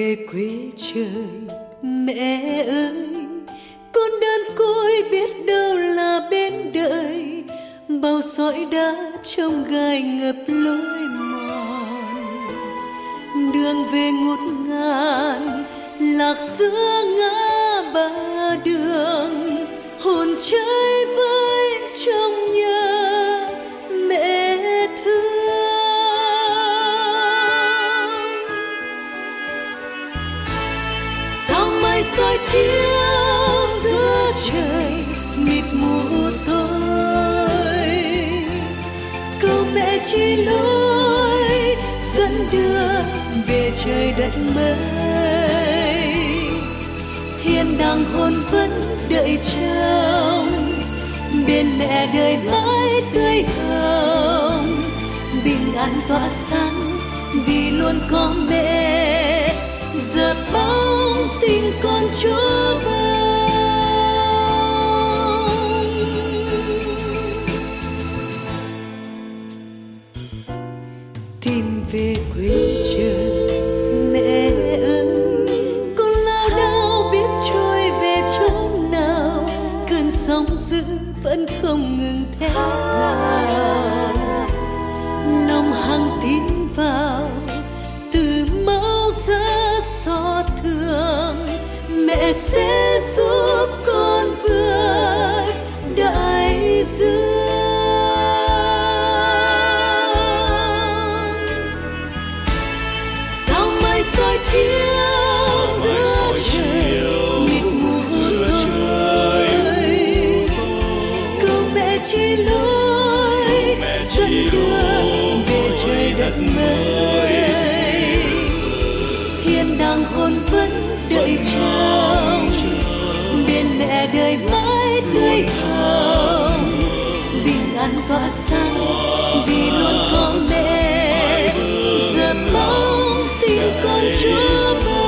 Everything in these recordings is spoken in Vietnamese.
về quê trời. Mẹ ơi, con đơn côi biết đâu là bên đời, bao sỏi đá trong gai ngập lối mòn. Đường về ngút ngàn, lạc giữa ngã ba đường, hồn chơi với trong nhớ mẹ thương. Sao mai soi chiếu giữa trời mịt mù tối, câu mẹ chỉ lối dẫn đưa về trời đất mới. Thiên đàng hồn vẫn đợi trông, bên mẹ đời mãi tươi hồng. Bình an tỏa sáng vì luôn có mẹ, giọt bóng tình con chúa bông. Tìm về quê trời. Mẹ ơi, con lao đao biết trôi về chỗ nào, cơn sóng dữ vẫn không ngừng thét gào. Lòng hằng tin vào từ máu ra xót thương, mẹ sẽ giúp con vượt đại dương. Sao mai soi chiếu giữa trời mịt mù tối, câu mẹ chỉ lối dẫn đưa về trời đất mới. Thiên đàng hồn vẫn đợi trông, bên mẹ đời mãi tươi hồng. Bình an tỏa sáng vì luôn có mẹ, giọt bóng tình con chúa bông.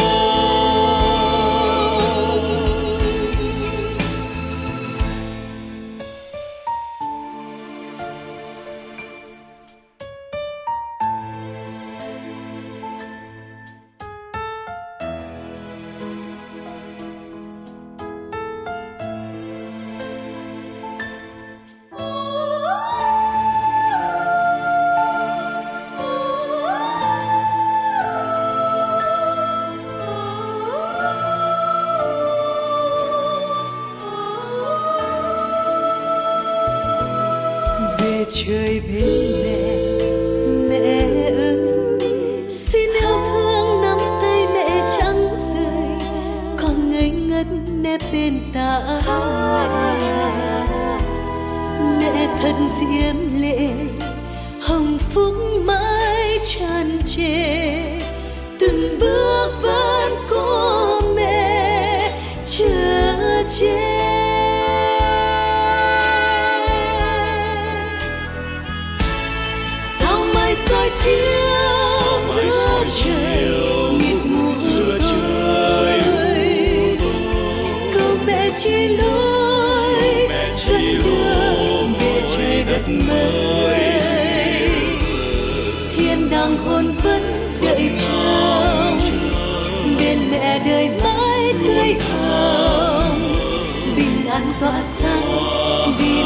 Về trời bên mẹ. Mẹ ơi, xin yêu thương nắm tay mẹ chẳng rời, con ngây ngất nép bên ta mẹ. Mẹ thật diễm lệ, hồng phúc mãi tràn trề, từng bước vẫn có mẹ chở che. Soi chiếu giữa trời mịt mù tối, câu mẹ chỉ lối dẫn đưa về trời đất mới. Thiên đàng hồn vẫn đợi trông, bên mẹ đời mãi tươi hồng. Bình an tỏa sáng vì